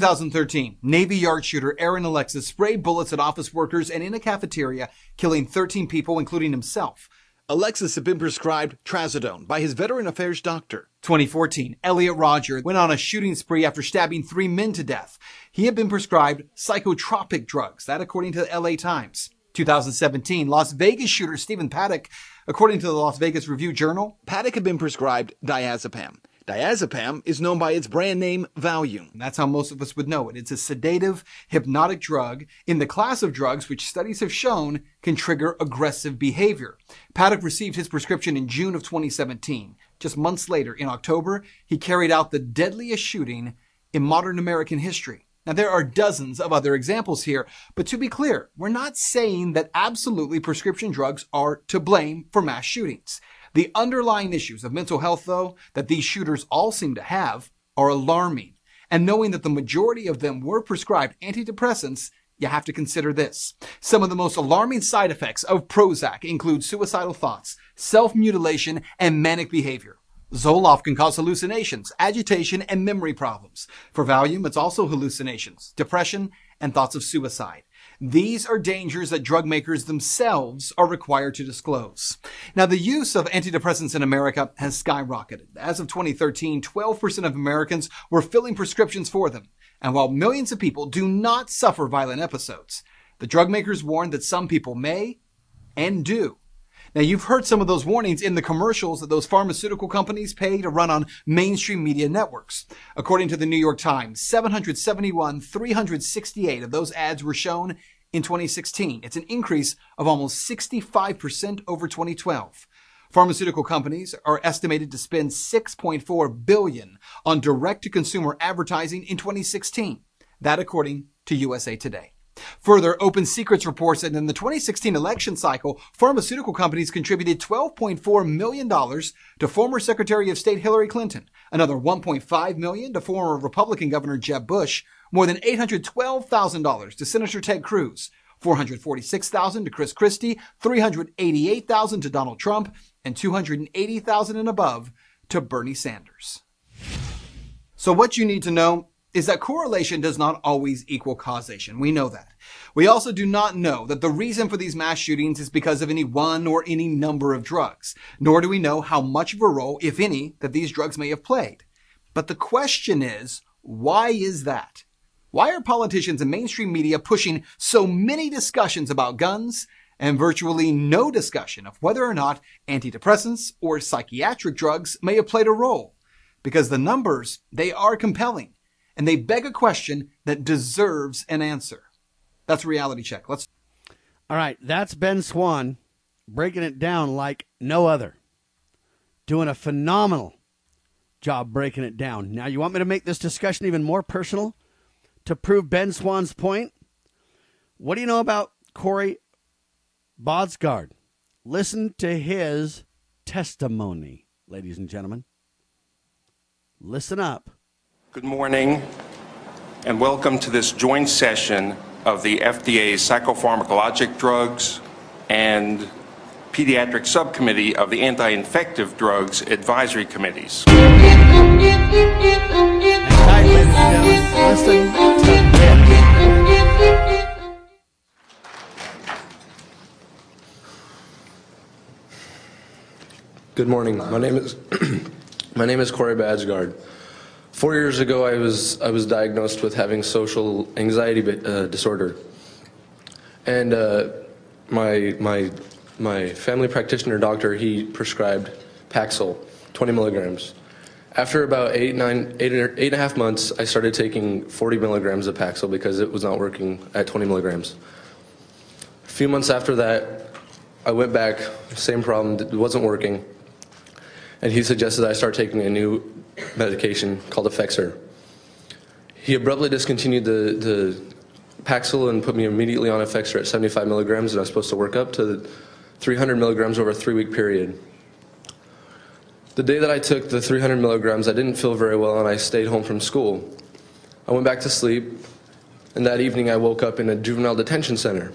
2013, Navy Yard shooter Aaron Alexis sprayed bullets at office workers and in a cafeteria, killing 13 people, including himself. Alexis had been prescribed trazodone by his Veteran Affairs doctor. 2014, Elliot Rodger went on a shooting spree after stabbing 3 men to death. He had been prescribed psychotropic drugs. That according to the LA Times. 2017, Las Vegas shooter Stephen Paddock, according to the Las Vegas Review-Journal, Paddock had been prescribed diazepam. Diazepam is known by its brand name Valium. That's how most of us would know it. It's a sedative, hypnotic drug in the class of drugs which studies have shown can trigger aggressive behavior. Paddock received his prescription in June of 2017. Just months later, in October, he carried out the deadliest shooting in modern American history. Now, there are dozens of other examples here, but to be clear, we're not saying that absolutely prescription drugs are to blame for mass shootings. The underlying issues of mental health, though, that these shooters all seem to have are alarming. And knowing that the majority of them were prescribed antidepressants, you have to consider this. Some of the most alarming side effects of Prozac include suicidal thoughts, self-mutilation, and manic behavior. Zoloft can cause hallucinations, agitation, and memory problems. For Valium, it's also hallucinations, depression, and thoughts of suicide. These are dangers that drug makers themselves are required to disclose. Now, the use of antidepressants in America has skyrocketed. As of 2013, 12% of Americans were filling prescriptions for them. And while millions of people do not suffer violent episodes, the drug makers warn that some people may and do. Now, you've heard some of those warnings in the commercials that those pharmaceutical companies pay to run on mainstream media networks. According to the New York Times, 368 of those ads were shown in 2016. It's an increase of almost 65% over 2012. Pharmaceutical companies are estimated to spend $6.4 billion on direct-to-consumer advertising in 2016. That according to USA Today. Further, Open Secrets reports that in the 2016 election cycle, pharmaceutical companies contributed $12.4 million to former Secretary of State Hillary Clinton, another $1.5 million to former Republican Governor Jeb Bush, more than $812,000 to Senator Ted Cruz, $446,000 to Chris Christie, $388,000 to Donald Trump, and $280,000 and above to Bernie Sanders. So what you need to know is that correlation does not always equal causation. We know that. We also do not know that the reason for these mass shootings is because of any one or any number of drugs, nor do we know how much of a role, if any, that these drugs may have played. But the question is, why is that? Why are politicians and mainstream media pushing so many discussions about guns and virtually no discussion of whether or not antidepressants or psychiatric drugs may have played a role? Because the numbers, they are compelling. And they beg a question that deserves an answer. That's Reality Check. All right, that's Ben Swann breaking it down like no other. Doing a phenomenal job breaking it down. Now, you want me to make this discussion even more personal to prove Ben Swann's point? What do you know about Corey Bodsgard? Listen to his testimony, ladies and gentlemen. Listen up. Good morning, and welcome to this joint session of the FDA's Psychopharmacologic Drugs and Pediatric Subcommittee of the Anti-Infective Drugs Advisory Committees. Good morning. My name is Corey Bodsgard. 4 years ago, I was diagnosed with having social anxiety disorder, and my family practitioner doctor, he prescribed Paxil, 20 milligrams. After about 8.5 months, I started taking 40 milligrams of Paxil because it was not working at 20 milligrams. A few months after that, I went back, same problem, it wasn't working, and he suggested I start taking a new medication called Effexor. He abruptly discontinued the Paxil and put me immediately on Effexor at 75 milligrams, and I was supposed to work up to 300 milligrams over a 3-week period. The day that I took the 300 milligrams, I didn't feel very well, and I stayed home from school. I went back to sleep, and that evening I woke up in a juvenile detention center.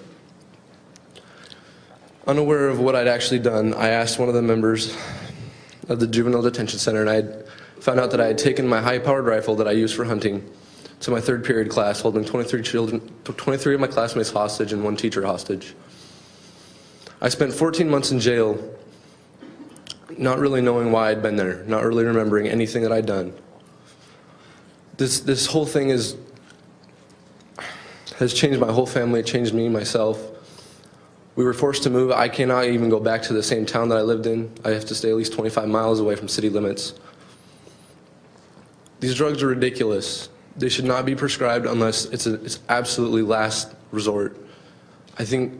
Unaware of what I'd actually done, I asked one of the members of the juvenile detention center, and I found out that I had taken my high-powered rifle that I use for hunting to my third period class, holding 23 of my classmates hostage and one teacher hostage. I spent 14 months in jail, not really knowing why I'd been there, not really remembering anything that I'd done. This whole thing has changed my whole family. It changed me, myself. We were forced to move. I cannot even go back to the same town that I lived in. I have to stay at least 25 miles away from city limits. These drugs are ridiculous. They should not be prescribed unless it's absolutely last resort. I think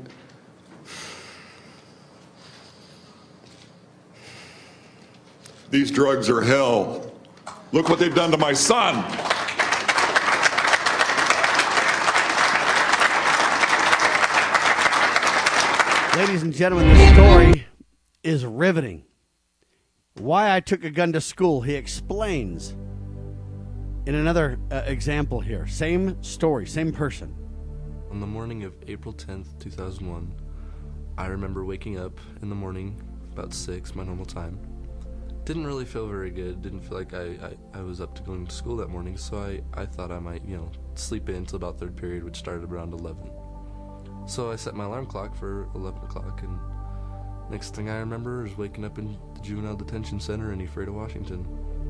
these drugs are hell. Look what they've done to my son. Ladies and gentlemen, this story is riveting. Why I took a gun to school, he explains in another example here. Same story, same person. On the morning of April 10th, 2001, I remember waking up in the morning, about 6, my normal time. Didn't really feel very good. Didn't feel like I was up to going to school that morning, so I thought I might, sleep in until about third period, which started around 11. So I set my alarm clock for 11 o'clock, and next thing I remember is waking up in the juvenile detention center in Ephrata, Washington.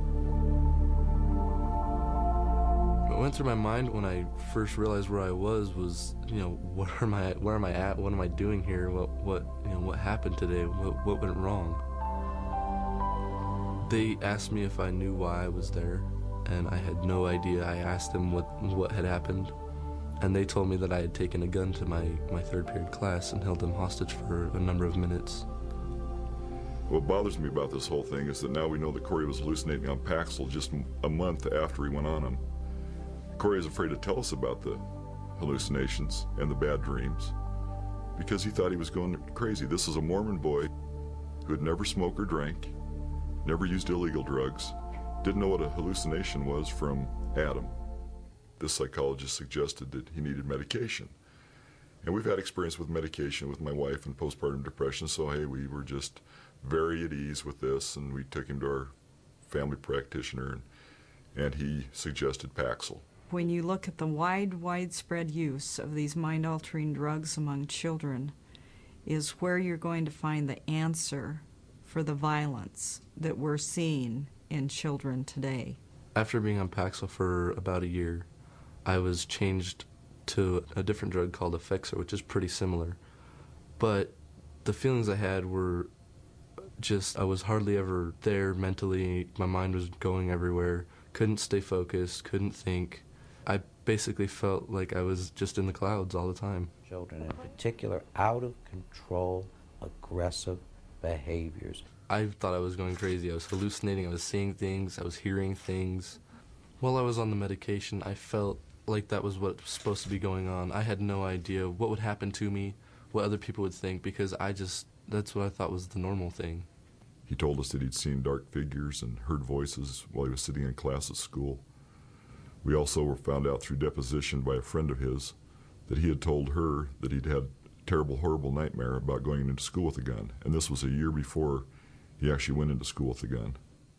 What went through my mind when I first realized where I was, where am I at? What am I doing here? What happened today? What went wrong? They asked me if I knew why I was there, and I had no idea. I asked them what had happened, and they told me that I had taken a gun to my third period class and held them hostage for a number of minutes. What bothers me about this whole thing is that now we know that Corey was hallucinating on Paxil just a month after he went on them. Corey is afraid to tell us about the hallucinations and the bad dreams because he thought he was going crazy. This is a Mormon boy who had never smoked or drank, never used illegal drugs, didn't know what a hallucination was from Adam. This psychologist suggested that he needed medication. And we've had experience with medication with my wife and postpartum depression, so hey, we were just very at ease with this, and we took him to our family practitioner, and he suggested Paxil. When you look at the widespread use of these mind-altering drugs among children, is where you're going to find the answer for the violence that we're seeing in children today. After being on Paxil for about a year, I was changed to a different drug called Effexor, which is pretty similar. But the feelings I had were just, I was hardly ever there mentally. My mind was going everywhere. Couldn't stay focused, couldn't think. I basically felt like I was just in the clouds all the time. Children in particular, out of control, aggressive behaviors. I thought I was going crazy. I was hallucinating, I was seeing things, I was hearing things. While I was on the medication, I felt like that was what was supposed to be going on. I had no idea what would happen to me, what other people would think, because that's what I thought was the normal thing. He told us that he'd seen dark figures and heard voices while he was sitting in class at school. We also were found out through deposition by a friend of his that he had told her that he'd had a terrible, horrible nightmare about going into school with a gun. And this was a year before he actually went into school with a gun.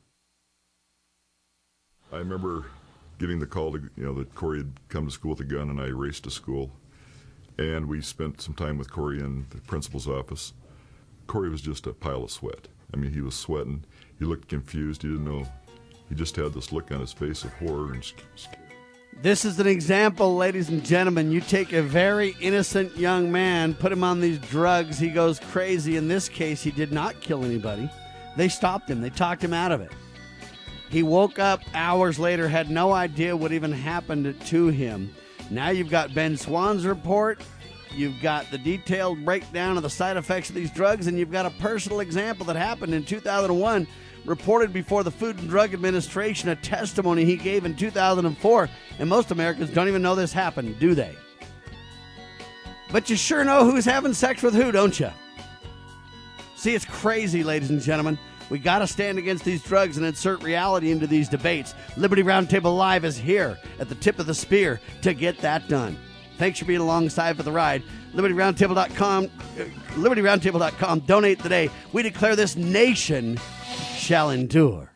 I remember getting the call that Corey had come to school with a gun, and I raced to school. And we spent some time with Corey in the principal's office. Corey was just a pile of sweat. I mean, he was sweating. He looked confused. He didn't know. He just had this look on his face of horror and scared. This is an example, ladies and gentlemen. You take a very innocent young man, put him on these drugs, he goes crazy. In this case, he did not kill anybody. They stopped him. They talked him out of it. He woke up hours later, had no idea what even happened to him. Now you've got Ben Swann's report. You've got the detailed breakdown of the side effects of these drugs, and you've got a personal example that happened in 2001, reported before the Food and Drug Administration, a testimony he gave in 2004, and most Americans don't even know this happened, do they? But you sure know who's having sex with who, don't you? See, it's crazy, ladies and gentlemen. We got to stand against these drugs and insert reality into these debates. Liberty Roundtable Live is here at the tip of the spear to get that done. Thanks for being alongside for the ride. LibertyRoundtable.com. LibertyRoundtable.com. Donate today. We declare this nation shall endure.